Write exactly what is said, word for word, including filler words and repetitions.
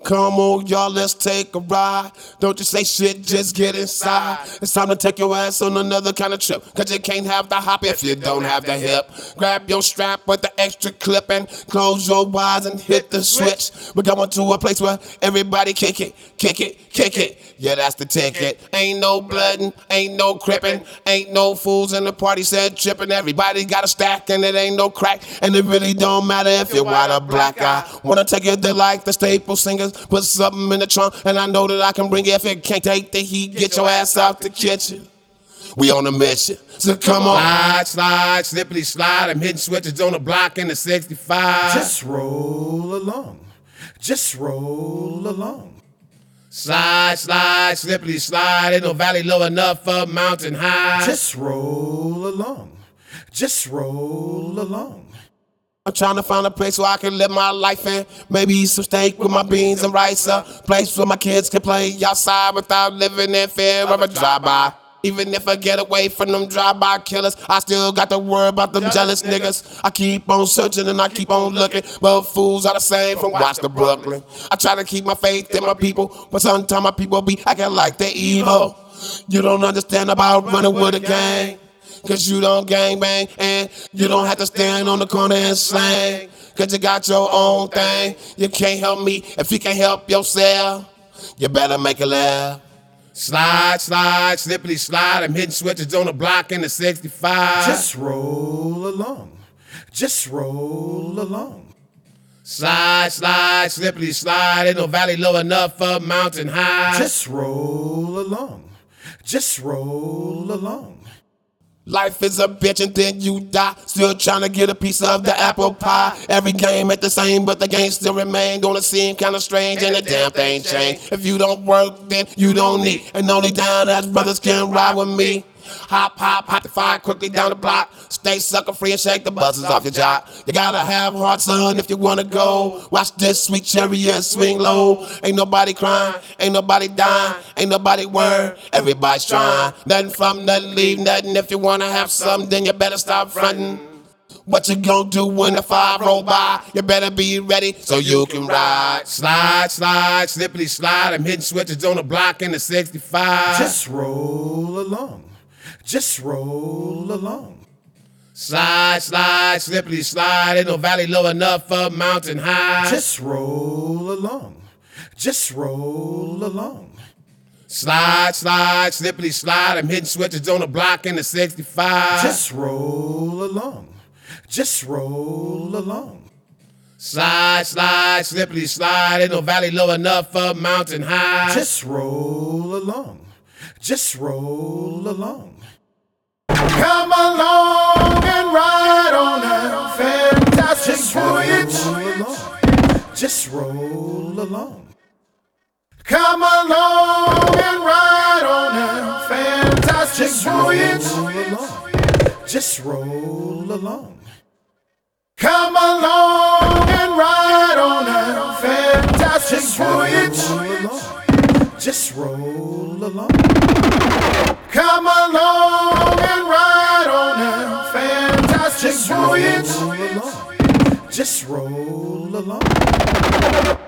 Come on, y'all, let's take a ride. Don't just say shit, just get inside. It's time to take your ass on another kind of trip. Cause you can't have the hop if you don't have the hip. Grab your strap with the extra clip and close your eyes and hit the switch. We're going to a place where everybody kick it, kick it, kick it. Yeah, that's the ticket. Ain't no bloodin', ain't no crippin', ain't no fools in the party said trippin'. Everybody got a stack and it ain't no crack. And it really don't matter if you're white or black. I wanna take it to like the staple singers. Put something in the trunk, and I know that I can bring it. If it can't take the heat, get your ass out the kitchen. We on a mission, so come on. Slide, slide, slippity slide. I'm hitting switches on the block in the sixty-five. Just roll along, just roll along. Slide, slide, slippity slide. Ain't no valley low enough for mountain high. Just roll along, just roll along. I'm trying to find a place where I can live my life in. Maybe eat some steak with my beans and rice. A place where my kids can play outside without living in fear of a drive-by. Even if I get away from them drive-by killers, I still got to worry about them jealous niggas. I keep on searching and I keep on looking, but fools are the same from Watts to Brooklyn. I try to keep my faith in my people, but sometimes my people be acting like they evil. You don't understand about running with a gang. Cause you don't gangbang and you don't have to stand on the corner and slang. Cause you got your own thing. You can't help me if you can't help yourself. You better make a laugh. Slide, slide, slippity slide. I'm hitting switches on the block in the sixty-five. Just roll along, just roll along. Slide, slide, slippity slide. Ain't no valley low enough for mountain high. Just roll along, just roll along. Life is a bitch and then you die. Still trying to get a piece of the apple pie. Every game ain't the same, but the game still remain. Gonna seem kinda strange and the damn thing change. If you don't work, then you don't need. And only down ass brothers can ride with me. Hop, hop, hop the fire quickly down the block. Stay sucker free and shake the buzzers off your job. You gotta have heart, son, if you wanna go. Watch this sweet chariot swing low. Ain't nobody crying, ain't nobody dying, ain't nobody worried. Everybody's trying. Nothing from, nothing leave, nothing. If you wanna have something, then you better stop fronting. What you gonna do when the five roll by? You better be ready so you can ride. Slide, slide, slippity slide. I'm hitting switches on the block in the sixty-five. Just roll along, just roll along. Slide, slide, slippity slide. Ain't no valley low enough for mountain high. Just roll along, just roll along. Slide, slide, slippity slide. I'm hitting switches on the block in the sixty-five. Just roll along, just roll along. Slide, slide, slippity slide. Ain't no valley low enough for mountain high. Just roll along, just roll along. Come along and ride on a fantastic voyage. Just roll along. Come along and ride on a fantastic voyage. Just roll along. Come along and ride on a fantastic voyage. Just roll along. Come along and ride on a fantastic voyage. Just roll along.